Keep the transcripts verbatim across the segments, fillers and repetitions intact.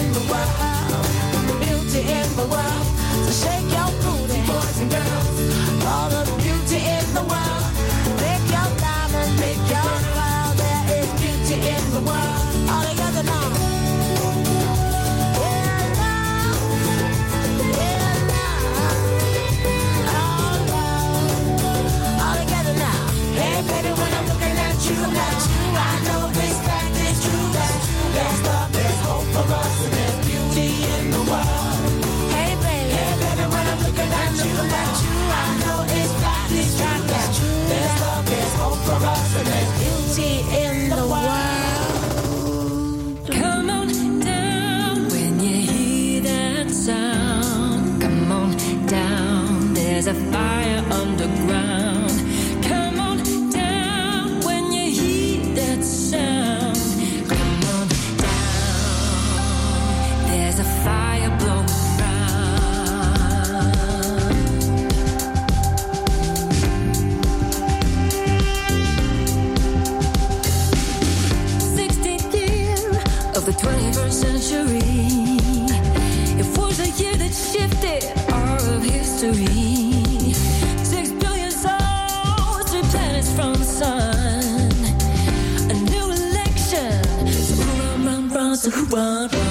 in the world, beauty in the world. So shake your booty, boys and girls. All the beauty in the world. Make your diamond, make your pearl. There is beauty in the world. All together now. Yeah, now. Yeah, now. All love. All together now. Hey, baby, when I'm looking at you, at you, I know this fact is true. That there's love, there's hope for us, and there's beauty in the world. Hey, baby, hey, baby, when I'm looking at you, at you, I know it's fact, it's true. That there's love, there's hope for us, and there's beauty in the world. Come on down when you hear that sound. Come on down, there's a fire underground. Come on down when you hear that sound. Come on down, there's a fire blowing round. sixteenth year of the twenty-first century. It was a year that shifted all of history. Six billion souls, three planets from the sun. A new election. So who run, run, run, so who run, run.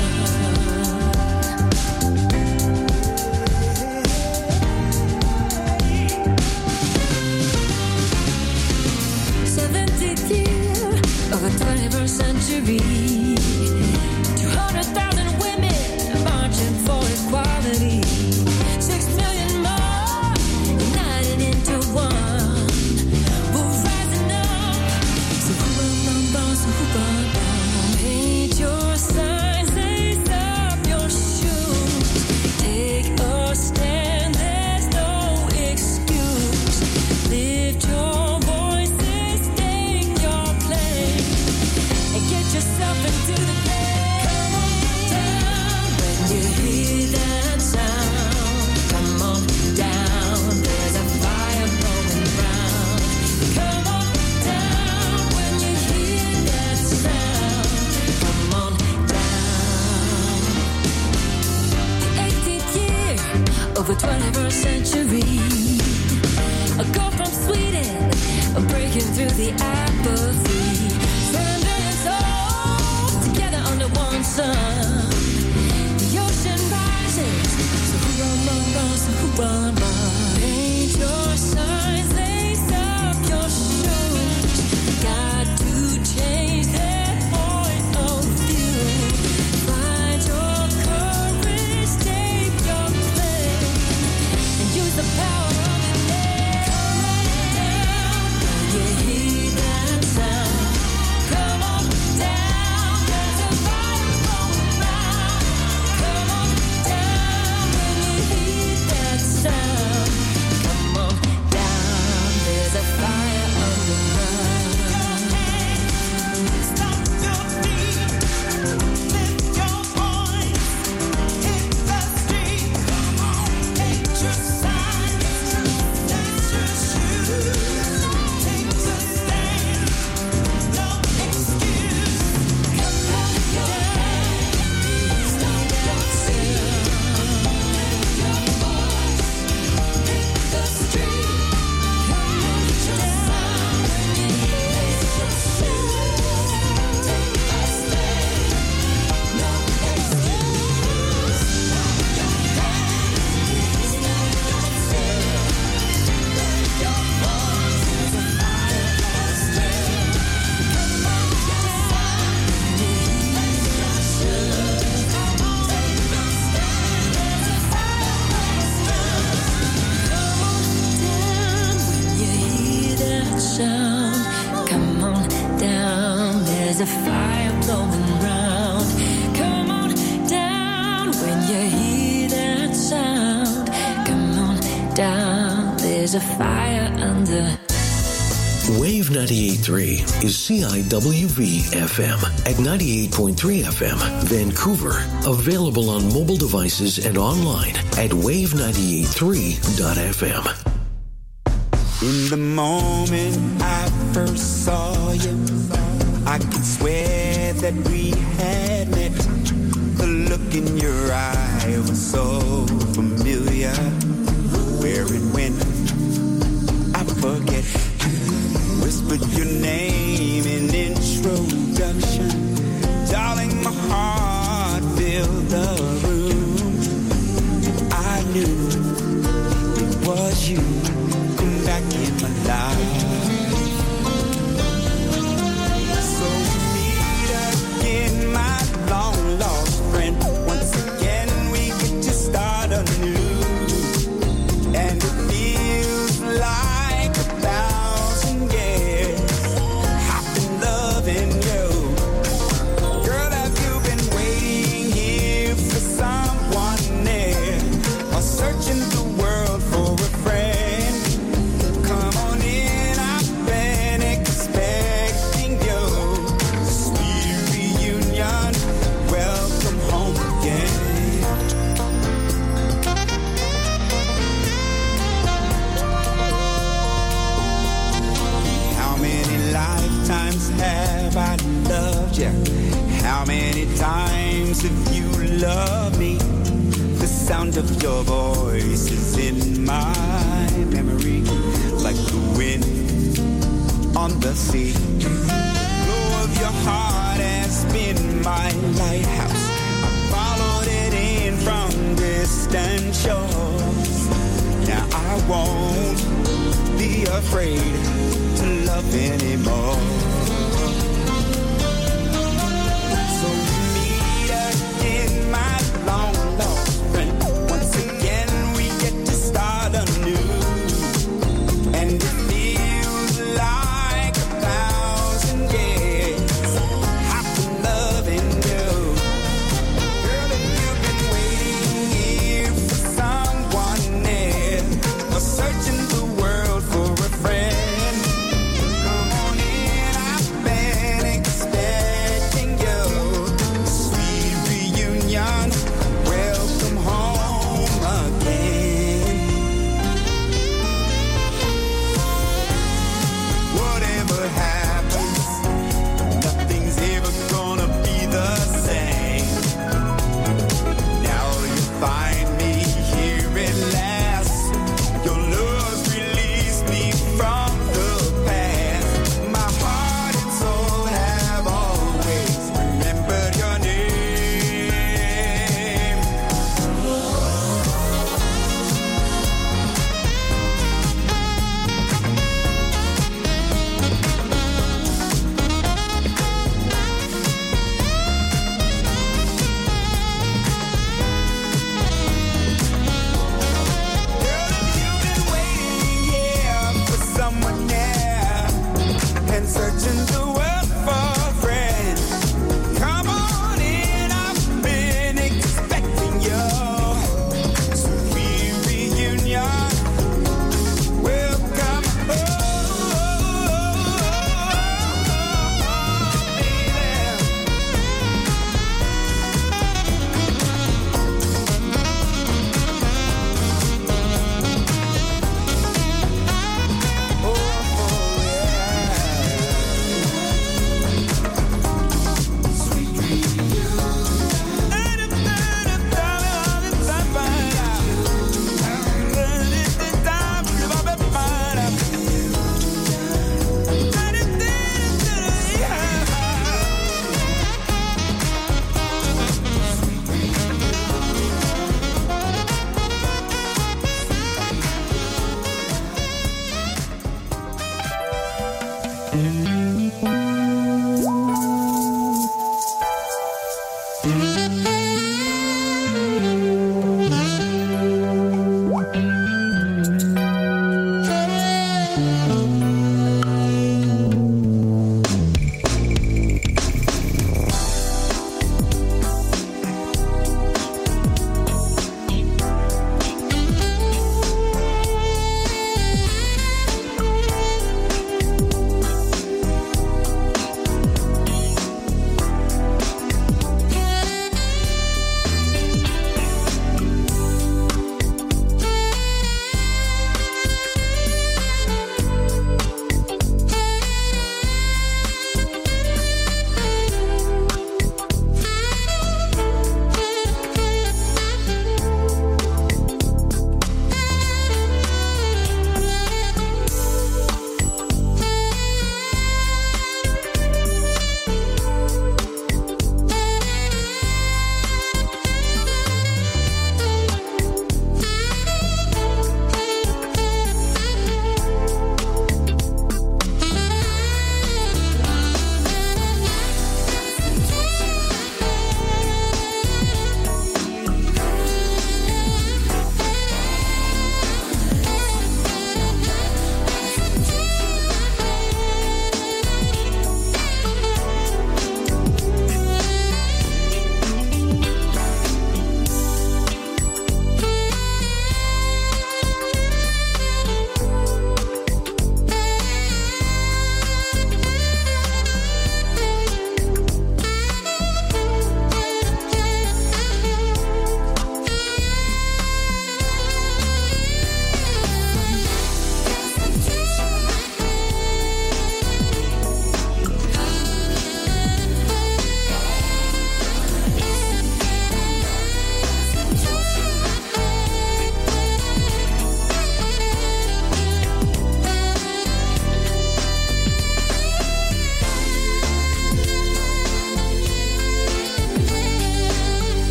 seventieth year of the twenty-first century. two hundred thousand women marching for equality. Six million more united into one. We're rising up. So who run, run, run, so who run, run. Paint your signs, lace up your shoes. Take a stand, there's no excuse. Lift your voices, take your place, and get yourself into the day. Come on down when you hear that sound. Come on down, there's a fire blowing round. Come on down when you hear that sound. Come on down. The eighteenth year of the twenty-first century. A girl from Sweden, breaking through the apathy. Seven billion souls together under one sun. The ocean rises, so who run, run, run, so who run, run. Paint your signs, lace up your shoes. Got to change that point of view. Find your courage, take your place, and use the power of the day. Come on down when you hear that sound. Come on down, there's a fire going round. Come on down when you hear that sound. Come on down, there's a fire underground. Stop your feet, lift your voice, hit the street. Come on, take your sign, lace your shoes, take the stand, no excuse. Come on down, stop yourself, lift your voice, hit the street. Come on down, lace your shoes, take the stand, no excuse. Your hands, stop yourself, lift your voice, there's a fire blazing. Come on down, lace your shoes, take the stand, there's a fire blazing. Come on down when you hear that sound. Come on down, there's a fire blowing round. Come on down when you hear that sound. Come on down, there's a fire under. Wave ninety-eight point three is C I W V F M at ninety-eight point three F M, Vancouver. Available on mobile devices and online at wave ninety-eight three dot f m. In the moment I first saw you, I could swear that we had met. The knows if you love me. The sound of your voice is in my memory, like the wind on the sea. Glow of your heart has been my lighthouse. I followed it in from distant shores. Now I won't be afraid to love anymore. So meet again, my long lost friend. Once again we get to start anew, and it feels like a thousand years I've been loving you. Girl, if you've been waiting here for someone near, or searching the world for a friend, come on in,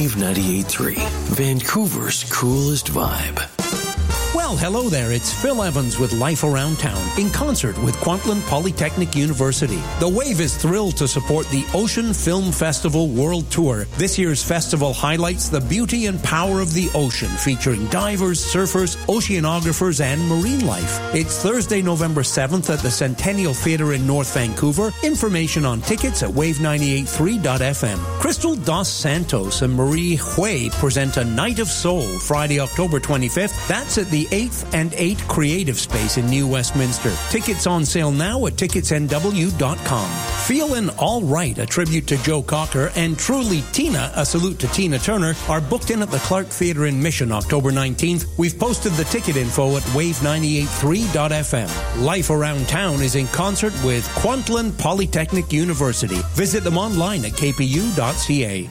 Wave ninety-eight point three, Vancouver's coolest vibe. Well, hello there. It's Phil Evans with Life Around Town in concert with Kwantlen Polytechnic University. The Wave is thrilled to support the Ocean Film Festival World Tour. This year's festival highlights the beauty and power of the ocean, featuring divers, surfers, oceanographers, and marine life. It's Thursday, November seventh at the Centennial Theatre in North Vancouver. Information on tickets at wave ninety-eight point three dot f m. Crystal Dos Santos and Marie Hui present a Night of Soul Friday, October twenty-fifth. That's at the eighth and eight Creative Space in New Westminster. Tickets on sale now at tickets n w dot com. Feelin' All Right, a tribute to Joe Cocker, and Truly Tina, a salute to Tina Turner, are booked in at the Clark Theatre in Mission October nineteenth. We've posted the ticket info at wave ninety-eight point three dot f m. Life Around Town is in concert with Kwantlen Polytechnic University. Visit them online at k p u dot c a.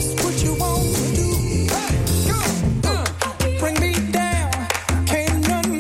Bring me down, can't none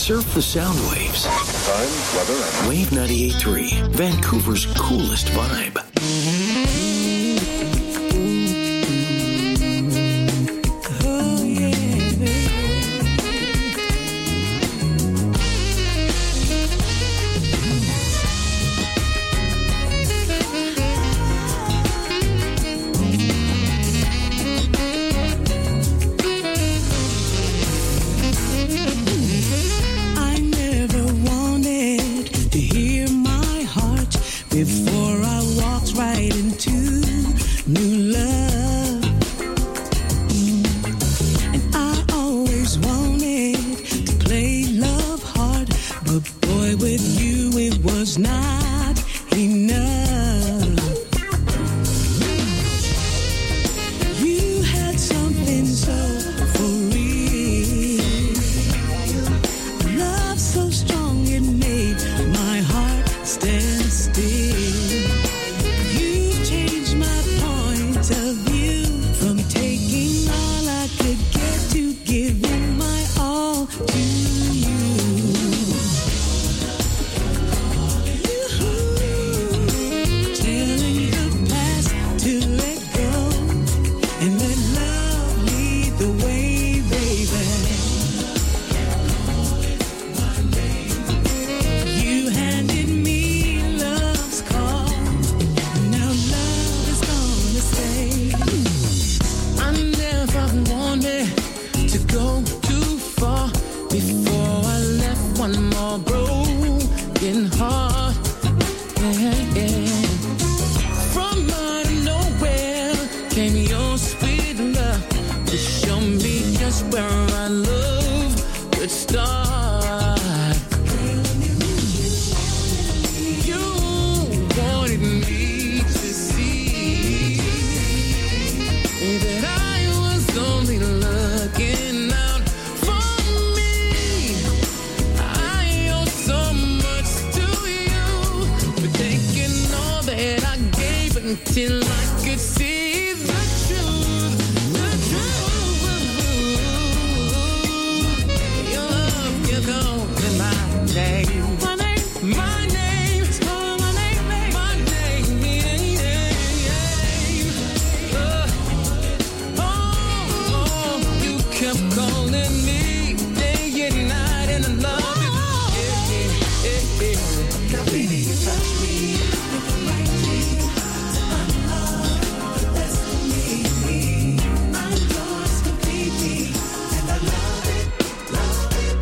Surf the sound waves. Time, weather, and Wave ninety-eight point three, Vancouver's coolest vibe. Oh, yeah, baby. I never wanted to hear my heart before I walked right into new love. Mm. And I always wanted to play love hard, but boy, with you it was not enough. You had something so for real, love so strong it made my heart stand still. You changed my point of view from taking all I could get to giving my all to you. Telling the past to let go and let love lead the way, baby. You handed me love's call. Now love is gonna stay. I never wanted to go too far before I left one more broken heart. Yeah, yeah. From out of nowhere came your sweet love to show me just where our love could start. You wanted me to see that I was only looking out for me. I owe so much to you for taking all that I gave until I could see the truth, the truth. Your love, you go in my name. My name, my name, oh, my name, my name, yeah, yeah. Uh, oh, oh, you kept calling me day and night, and I love it. Yeah, yeah, yeah, yeah. Now, baby, you touch me with the right thing to unlock the best of me. I'm yours completely, and I love it, love it.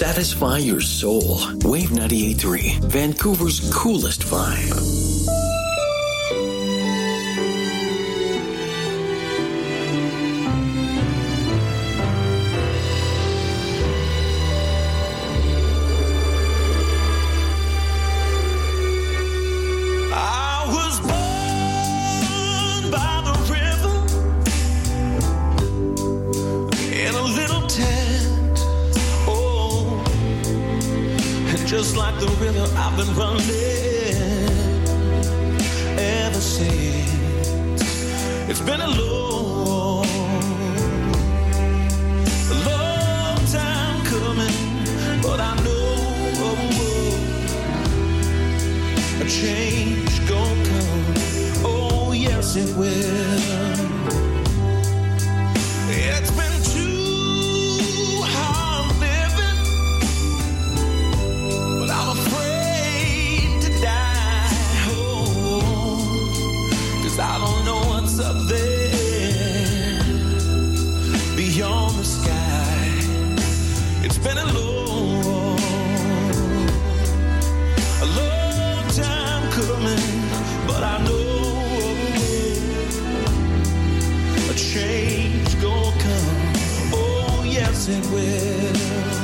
satisfy your soul. Wave ninety-eight point three, Vancouver's coolest vibe. Just like the river, I've been running ever since. It's been a long, a long time coming, but I know a change gon' come. Oh yes, it will. It's been too hard living, but I'm afraid to die. Oh, 'cause I don't know what's up there beyond the sky. It's been a long, a long time coming, but I know a change gon' come. Oh yes, it will.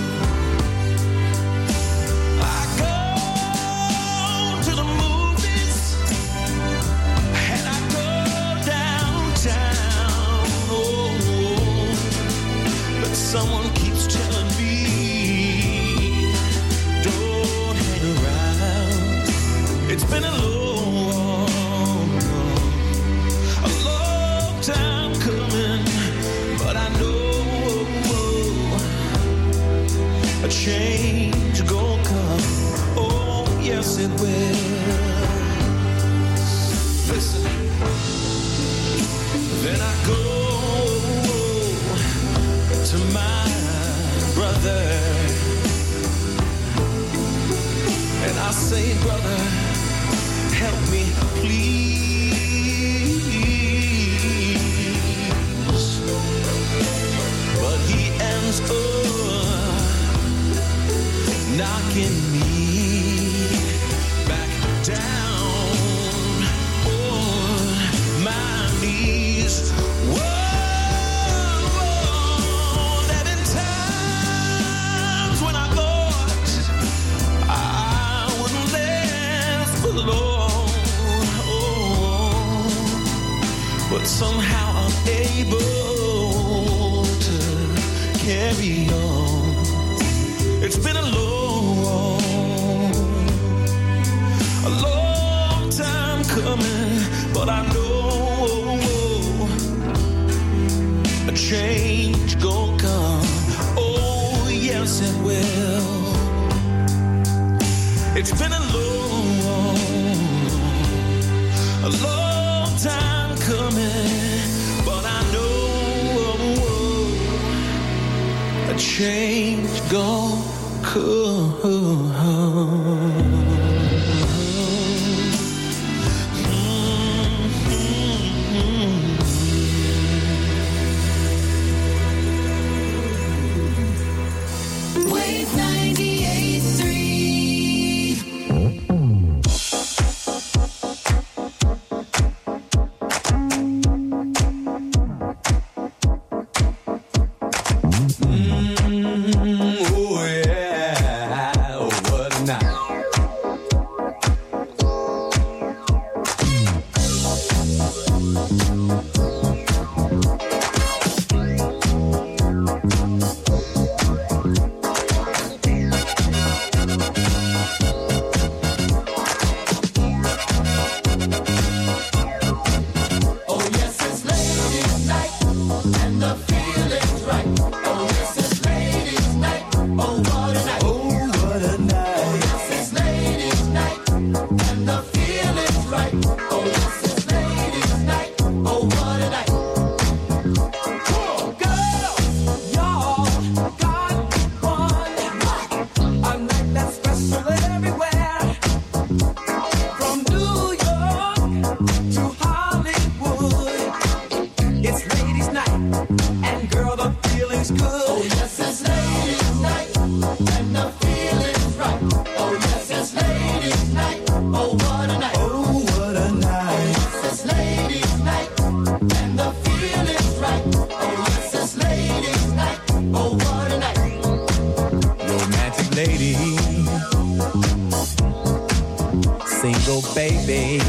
I go to the movies and I go downtown. Oh, but someone keeps telling me don't hang around. It's been a long, a long time coming, but I know a change gon' come. Oh, yes, it will. Listen. Then I go to my brother and I say, brother, help me, please. But he ends up knocking me back down on my knees. Whoa, whoa. There've been times when I thought I wouldn't last for long. Oh, but somehow I'm able to carry on. It's been a long, a long time coming, but I know a change gon' come. Oh, yes, it will. It's been a long, a long time coming, but I know a change gon' come. Wave ninety-eight point three. Oh yeah, oh, what a night. Oh yes, it's ladies' night, and the feeling's right. Oh yes, it's ladies' night. Oh what a night. Oh, what a Oh night. yes, it's ladies' night, and the feeling's right. Oh yes, it's ladies' night. Oh what a night. Girls, y'all got one. A night that's special everywhere. From New York to Hollywood, it's ladies' night, and girl, the feeling's Oh good. yes, it's ladies' night, and the Oh, what a night. Oh, what a night. It's ladies' night, and the feeling's right. Oh, yes, it's ladies' night. Oh, what a night. Romantic lady, single baby,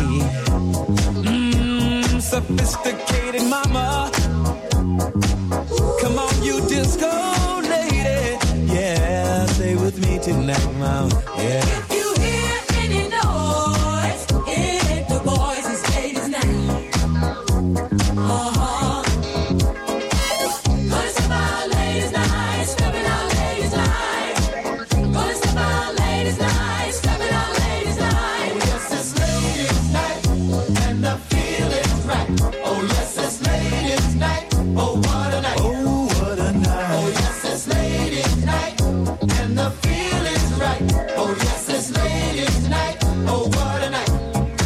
mm, sophisticated mama. Come on, you disco lady, yeah, stay with me tonight, mama. Yeah. If you hear any noise, it ain't the boys, it's ladies' night. Uh-huh. Gonna step out ladies' night, stepping out ladies' night. Gonna step out ladies' night, stepping out ladies' night. Oh, yes, it's ladies' night, and the feeling's right. Oh, yes, it's ladies' night. Oh, what a night. Oh, what a night. Oh, yes, it's ladies' night, and the feeling's right. Oh, yes, it's ladies' night. Oh, what a night.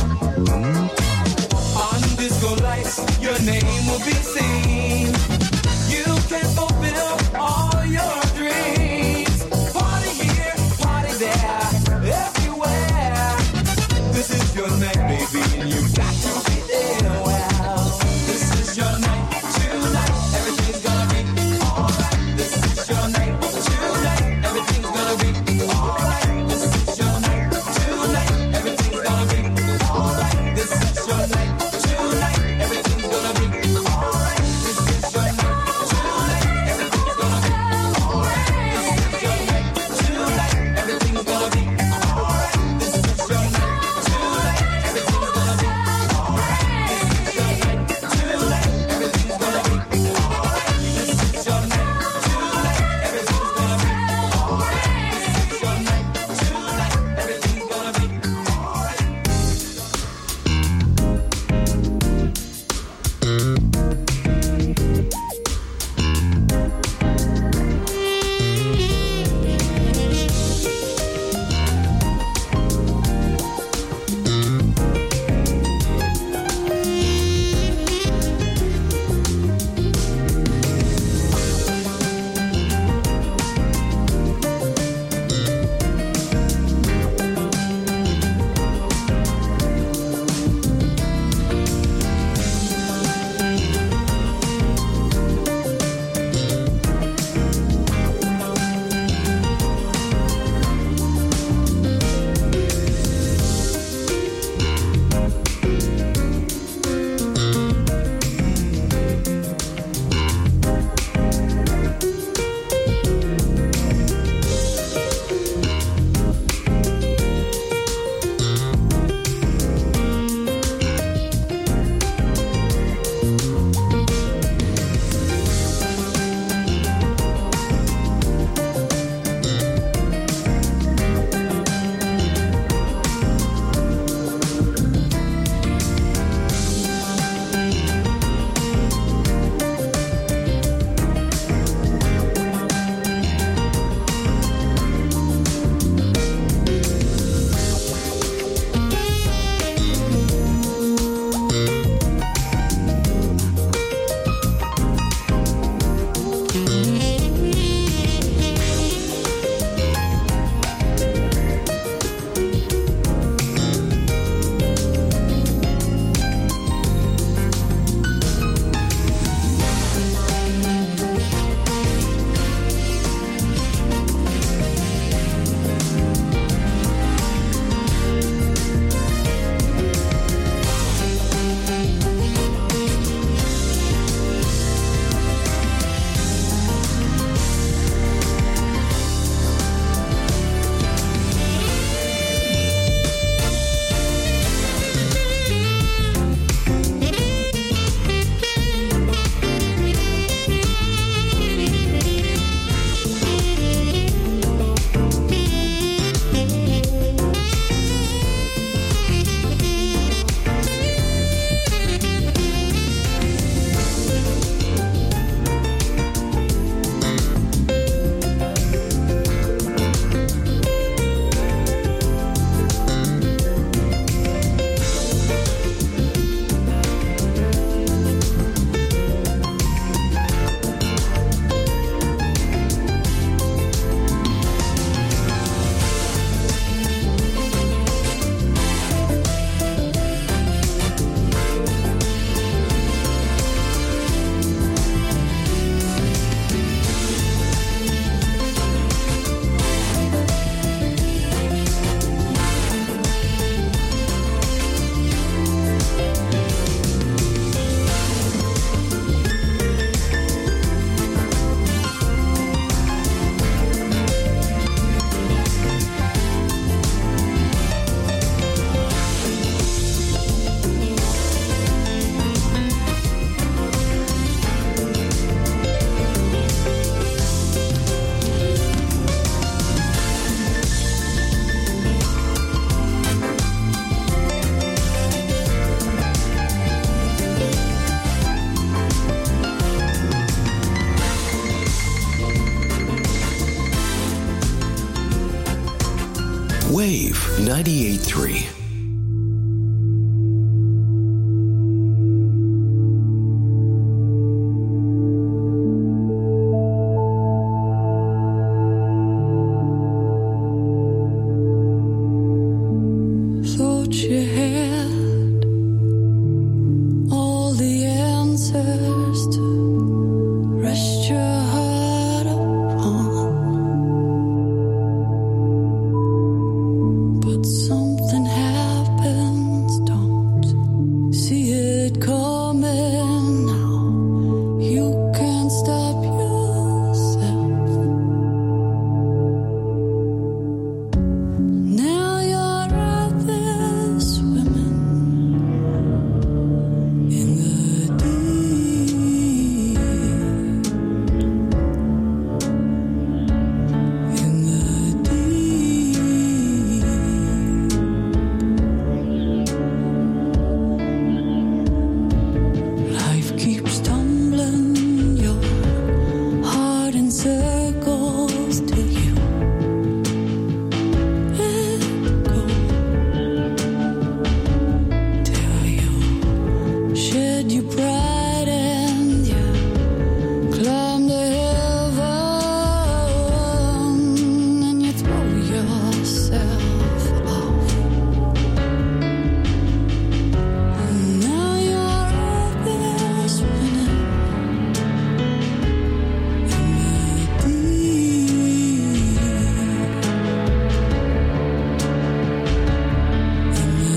On disco lights, your name will be seen. You can fulfill all your dreams. Party here, party there, everywhere. This is your night, baby, and you got to be there. Well, this is your night, tonight. Everything's gonna be alright. This is your night, tonight. Everything's gonna be alright. This is your night, tonight. Everything's gonna be alright. This is your night, tonight. Everything's gonna be alright. This is your night, tonight. Everything's gonna be alright. This is your night, tonight. Everything's gonna be alright. This is your night, tonight. Everything's gonna be alright. ninety-eight point three. Thought you had all the answers to rest your heart upon, but something happens, don't see it coming now. You can't stop yourself. Now you're out there swimming in the deep, in the deep. Life keeps tumbling your heart in circles till you let go, till you shed your pride and you climb to heaven and you throw yourself off. And now you're out there spinning in the deep, in the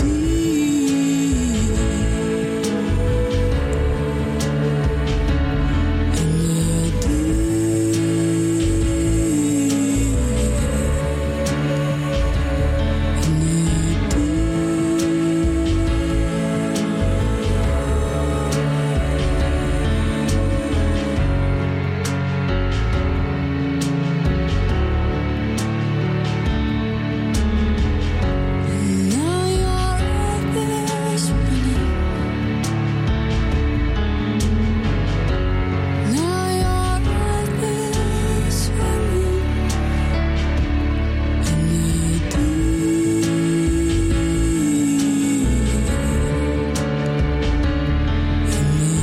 deep, in the Now you're out there spinning. Now you're out there swimming in the deep, in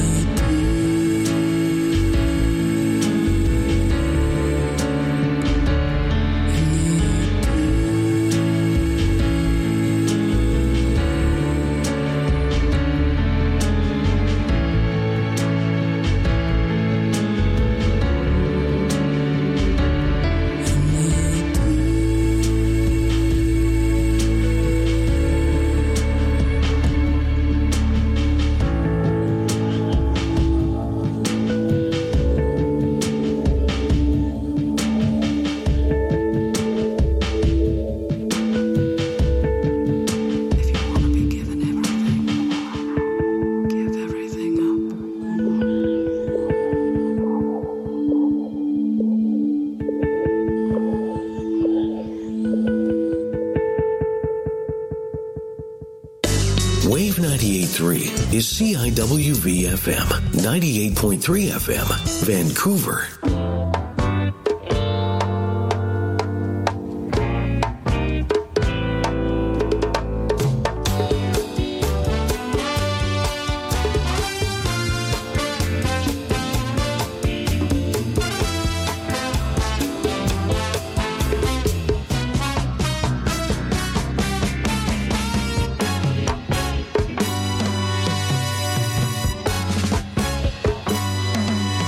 If you wanna be given everything, give everything up. Wave ninety-eight point three is C I W V F M, ninety-eight point three F M, Vancouver.